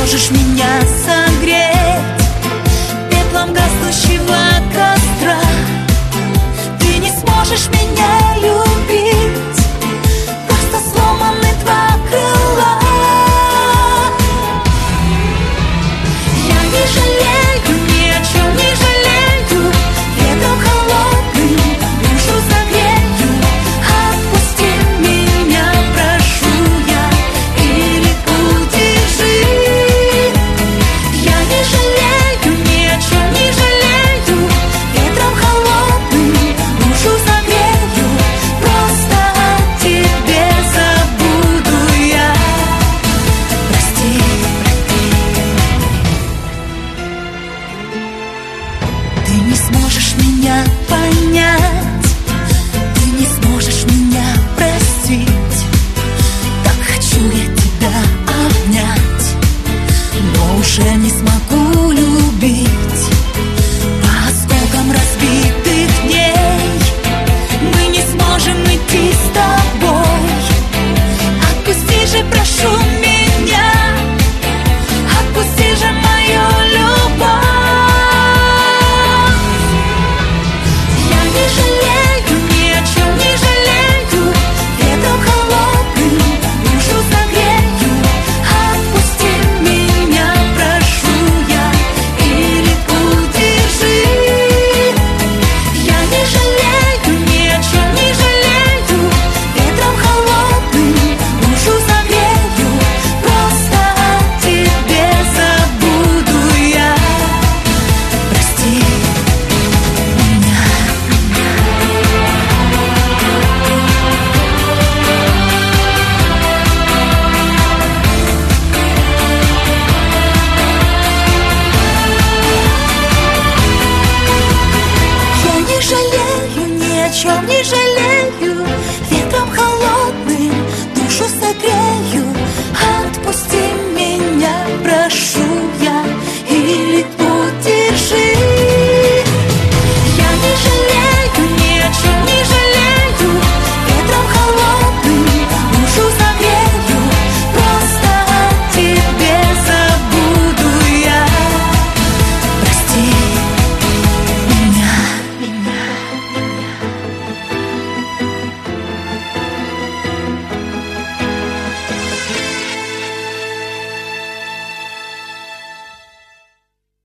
сможешь меня согреть пеплом гаснущего костра. Ты не сможешь меня любить, просто сломаны два крыла. Я не жалею, ни о чем не жалею, ветром холодным душу согрею. Отпусти меня, прошу я, или удержи. Я не жалею, ни о чем не жалею, ветром холодным душу согрею. Просто о тебе забуду я. Прости, ты не сможешь меня понять, ты не сможешь меня простить. Так хочу я тебя обнять, но уже не смогу.